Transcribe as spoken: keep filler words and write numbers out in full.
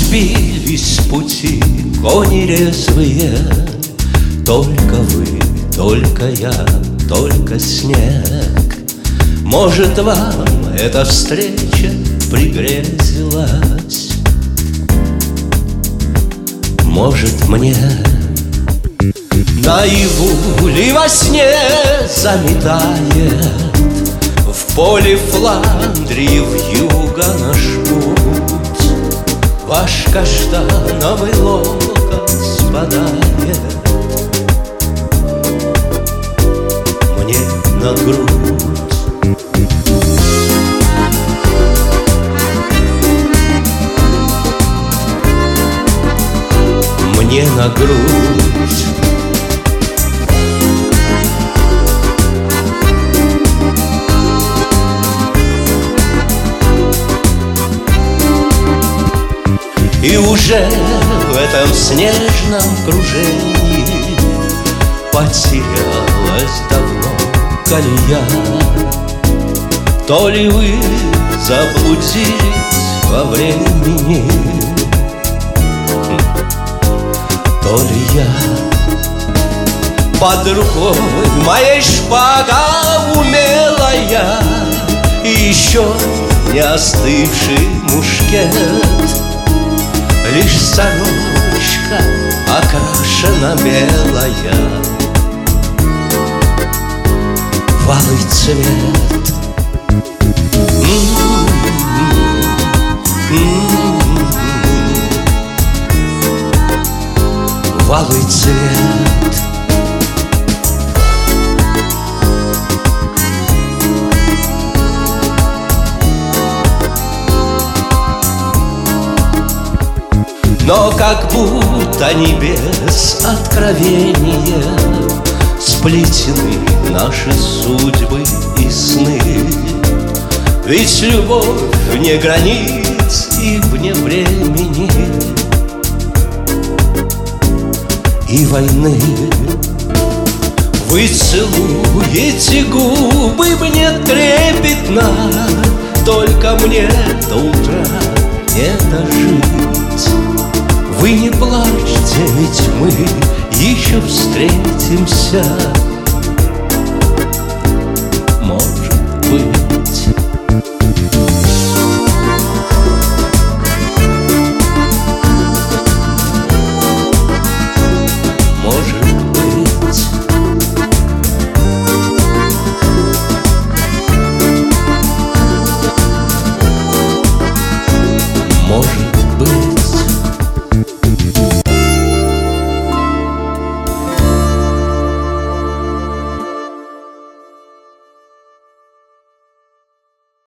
сбились с пути кони резвые. Только вы, только я, только снег. Может, вам эта встреча пригрезилась, может, мне наяву ли во сне заметает в поле Фландрии вьюга наш путь. Ваш каштановый локон спадает мне на грудь. Мне на грудь. И уже в этом снежном кружении потерялась давно колея. То ли вы заблудились во времени, то ли я. Под рукой моей шпага умелая и еще не остывший мушкет. Лишь сорочка окрашена белая в алый цвет. В алый цвет. Но как будто небес откровения сплетены наши судьбы и сны. Ведь любовь вне границ и вне времени и войны. Вы целуете губы мне трепетно, только мне до утра не дожить. Вы не плачьте, ведь мы еще встретимся.